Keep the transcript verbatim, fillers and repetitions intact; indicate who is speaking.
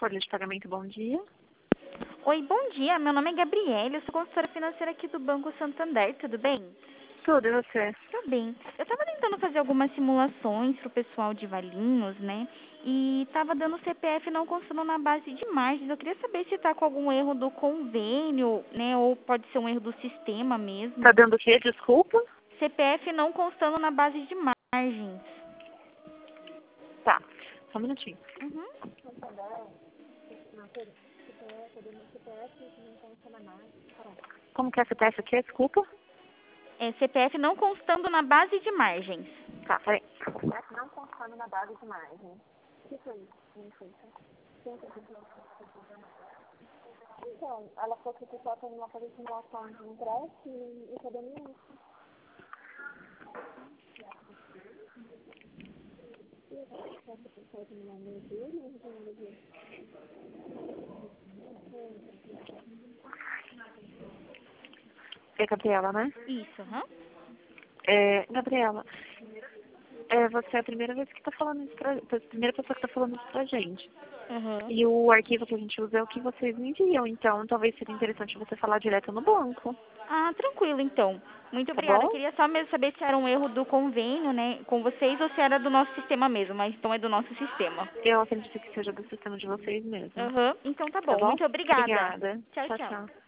Speaker 1: Folha de pagamento, bom dia.
Speaker 2: Oi, bom dia. Meu nome é Gabriela, eu sou consultora financeira aqui do Banco Santander, tudo bem?
Speaker 1: Tudo, e você?
Speaker 2: Tudo bem. Eu estava tentando fazer algumas simulações para o pessoal de Valinhos, né? E estava dando C P F não constando na base de margens. Eu queria saber se está com algum erro do convênio, né? Ou pode ser um erro do sistema mesmo.
Speaker 1: Tá dando o quê? Desculpa?
Speaker 2: C P F não constando na base de margens.
Speaker 1: Tá, só um minutinho.
Speaker 2: Uhum.
Speaker 1: Como que é C P F aqui? Desculpa?
Speaker 2: É C P F não constando na base de margens.
Speaker 1: Tá, peraí. C P F não constando na base de margem. O que foi isso? Não foi isso? Então, ela falou que o pessoal tem uma fazer simulação de empréstimo e cadê minha? É Gabriela, né?
Speaker 2: Isso, aham.
Speaker 1: É, Gabriela, é, você é a primeira vez que tá falando isso pra, a primeira pessoa que tá falando isso pra gente.
Speaker 2: Uhum.
Speaker 1: E o arquivo que a gente usa é o que vocês me enviam, então talvez seria interessante você falar direto no banco,
Speaker 2: Ah, tranquilo, então. Muito
Speaker 1: tá
Speaker 2: obrigada. Eu
Speaker 1: bom?
Speaker 2: queria só mesmo saber se era um erro do convênio, né, com vocês ou se era do nosso sistema mesmo, mas então é do nosso sistema.
Speaker 1: Eu acredito que seja do sistema de vocês mesmo,
Speaker 2: Aham. Então tá
Speaker 1: tá
Speaker 2: bom.
Speaker 1: bom?
Speaker 2: Muito obrigada.
Speaker 1: Obrigada.
Speaker 2: Tchau,
Speaker 1: Tchau,
Speaker 2: tchau.
Speaker 1: tchau.